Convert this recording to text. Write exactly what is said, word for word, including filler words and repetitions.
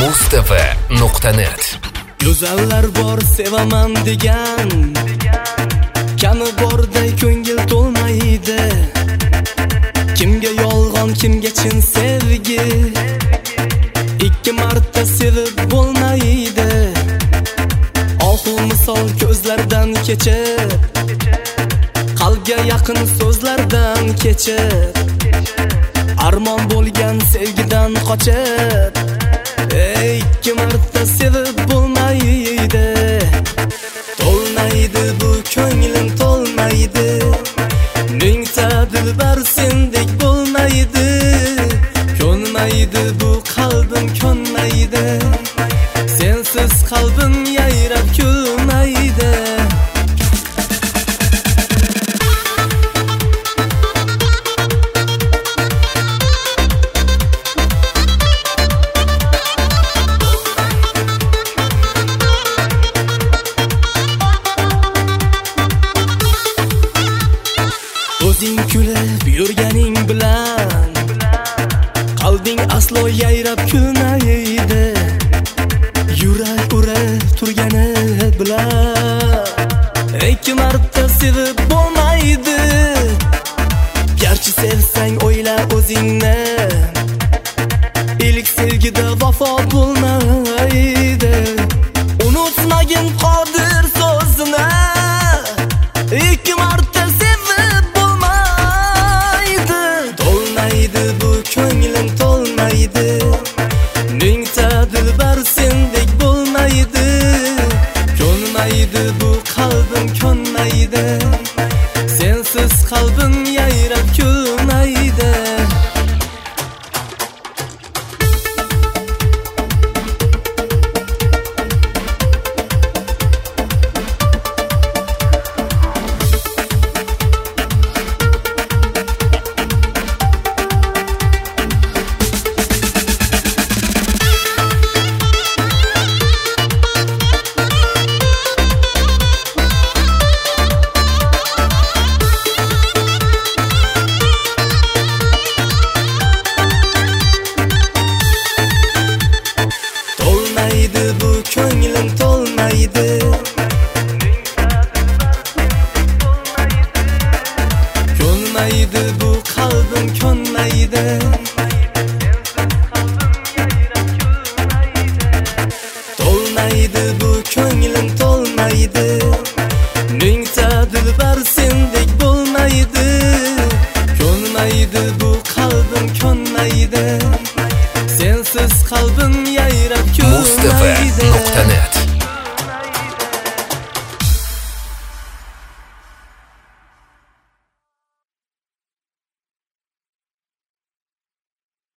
Mustafa nuqta net. Go'zallar bor sevaman degan, kami borday ko'ngil to'lmaydi. Kimga yolg'on, kimga chin sevgi, ikki marta sevib bo'lmaydi. Ohu misol ko'zlardan kechib, qalbga yaqin so'zlardan kechib, armon bo'lgan sevgidan qochib, ikki marta sevib bo'lmaydi. To'lmaydi bu ko'nglim to'lmaydi, mingta dilbar sendek bo'lmaydi. Ko'nmaydi bu qalbim ko'nmaydi, sensiz qalbim yayrab kulmaydi. O'zing kulib yurganing bilan qalbing aslo yayrab kulmaydi. Yurak urib turgani bilan ikki marta sevib bo'lmaydi. Garchi sevsang o'yla o'zingni, ilk sevgida vafo bo'lmaydi. Unutmagin qodir so'zini, ikki marta ko'nglim to'lmaydi, mingta dilbar sendek bo'lmaydi. Ko'nmaydi bu qalbim ko'nmaydi, sensiz qalbim yayrab kulmaydi. Bu ko'nglim to'lmaydi, ko'nmaydi bu qalbim ko'nmaydi. To'lmaydi bu ko'nglim to'lmaydi, mingta dilbar sendek bo'lmaydi. Ko'nmaydi bu qalbim ko'nmaydi, sensiz qalbim yayrab kulmaydi. Mustafa nuqta net.